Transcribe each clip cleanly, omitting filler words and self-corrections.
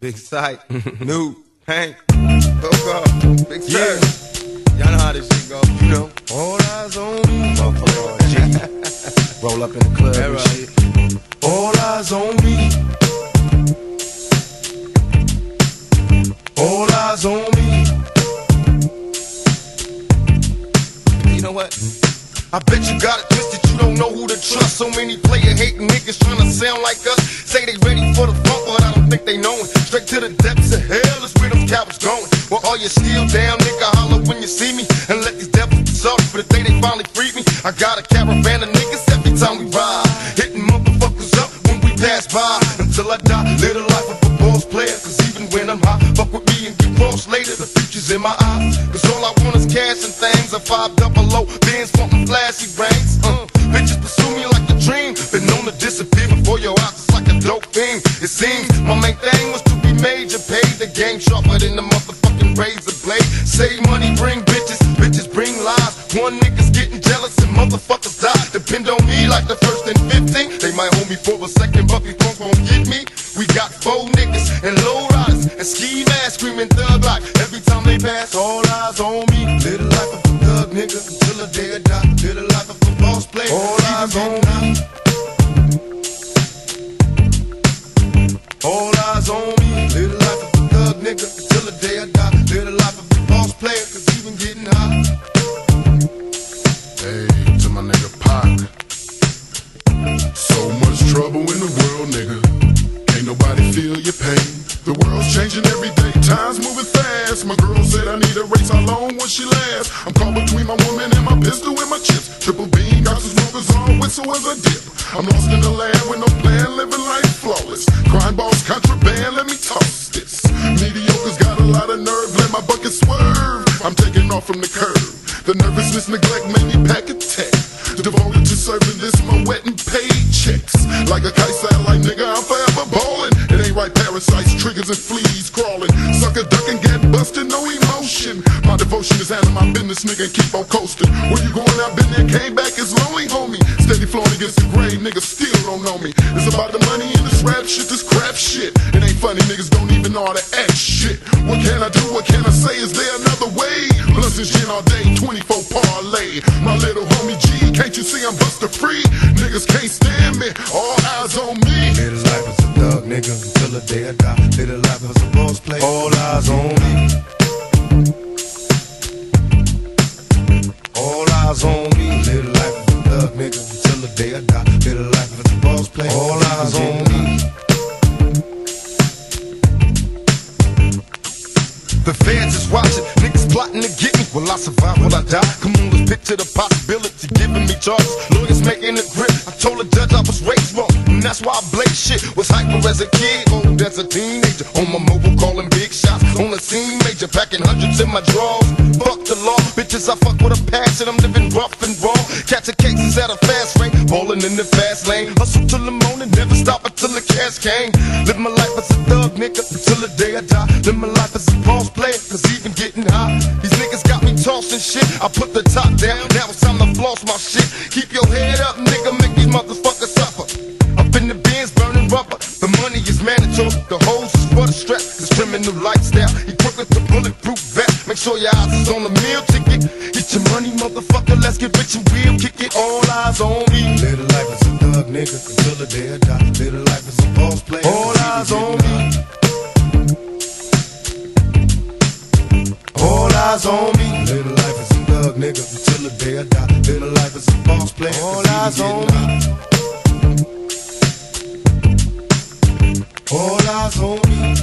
Big Sight, New, Hank, Coco, Big Sir. Y'all know how this shit go, you know. All eyes on me. Motherfucker, G. Roll up in the club and shit. All eyes on me. All eyes on me. You know what? I bet you got it twisted, you don't know who to trust. So many player hating niggas trying to sound like us. Say they ready for the funk, but I don't think they know it. Straight to the depths of hell is where them cowards going. Well, all you still down, nigga, holler when you see me. And let these devils be sorry for the day they finally freed me. I got a caravan of niggas every time we ride, hitting motherfuckers up when we pass by. Until I die, live the life of a boss player. Cause even when I'm high, fuck with me and get crossed later. The future's in my eyes, cause all I want is cash and things. A 500 Benz wantin' flashy rings. Bitches pursue me like a dream. Been known to disappear before your eyes, it's like a dope thing. It seems my main thing was to be major, paid the game sharper than the motherfucking razor blade. Save money, bring bitches, bitches bring lies. One nigga's getting jealous and motherfuckers die. Depend on me like the first and 15. They might hold me for a second, but these punks won't get me. We got 4 niggas and low riders and ski masks screaming thug like every time they pass. All eyes on me. Live the life of a thug nigga until the day I die. Live the life of a boss player. All eyes on me. All eyes on me. Live the life of a thug nigga until the day I die. Live the life of a boss player, cause even getting high. Hey, to my nigga Pac. So much trouble in the world, nigga. Ain't nobody feel your pain. The world's changing every day, time's moving fast. My girl said I need a race, how long will she last? I'm caught between my woman and my pistol and my chips. Triple beam, got some smokers on, whistle as I dip. I'm lost in the land with no plan, living life flawless. Crime boss, contraband, let me toss this. Mediocre's got a lot of nerve, let my bucket swerve. I'm taking off from the curb. The nervousness, neglect made me pack a tech. Devoted to serving this, my wet and paid checks. Like a kite satellite, nigga, I'm forever ballin'. It ain't right, parasites, triggers and fleas crawling. Sucker duck and get busted, no emotion. My devotion is handling my business, nigga, and keep on coasting. Where you going? I've been there, came back, it's lonely, homie. Steady flowing against the grave, niggas still don't know me. It's about the money and this rap shit, this crap shit. It ain't funny, niggas don't even know how to act shit. What can I do, what can I say, is there another way? Blunts and gin all day, 24 parlay. My little homie G, can't you see I'm buster free? Niggas can't stand me, all eyes on me. Live the life as a thug nigga until the day I die. Live the life as a boss player. All eyes on me. All eyes on me. Live the life as a thug nigga until the day I die. Live the life as a boss player. All eyes on me. The fans is watching, niggas plotting to get me. Will I survive, will I die? Come on, let's picture the possibility, giving me charges. Lawyers making a grip, I told the judge I was raised wrong, and that's why I blaze shit. Was hyper as a kid, old as a teenager. On my mobile calling big shots, on the scene major. Packing hundreds in my drawers, fuck the law. Bitches, I fuck with a passion, I'm living rough and raw. Catching cases at a fast rate, ballin' in the fast lane. Hustle till the morning, never stop until the cash came. Live my life as a thug nigga until the day I die. Live my life as a boss player, cause even getting high. These niggas got me tossing shit. I put the top down, now it's time to floss my shit. Keep your head up, nigga, make these motherfuckers suffer. Up in the bins, burning rubber. The money is mandatory, the hoes is for the stress. This criminal lifestyle, equipped with the bulletproof vest. Make sure your eyes is on the meal ticket. Get your money, motherfucker, let's get rich and real. Kick it, all eyes on me. Live the life as a thug nigga until the day I die. Live the life as a boss player. All eyes on me. All eyes on me. Live the life as a thug nigga until the day I die. Live the life as a boss player. All eyes on me. All eyes on me.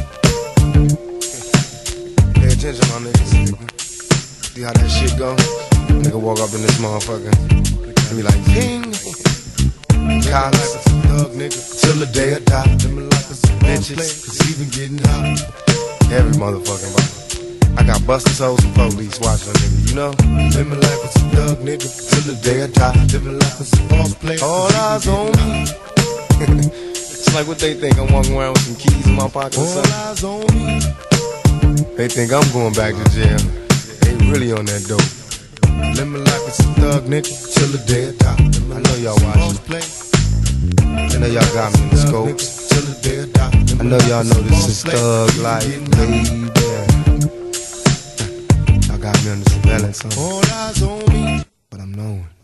Pay attention, my niggas. See how that shit go? Nigga walk up in this motherfucker and be like, ping. College, thug nigga till the day I die. Live my life as a boss player, cause even getting high. Every motherfucking body. I got busters, hoes, and police watching a nigga, you know? Live my life as a thug nigga till the day I die. Live my life as a boss player. All eyes on me. It's like what they think, I'm walking around with some keys in my pocket or something. All eyes on me. They think I'm going back to jail. They really on that dope. Live my life as a thug nigga till the day I die. I know y'all watching. I know y'all got me in the scopes till the day I die. I know y'all know this is Thug Life, baby. I got me under surveillance, all eyes on me, but I'm knowing.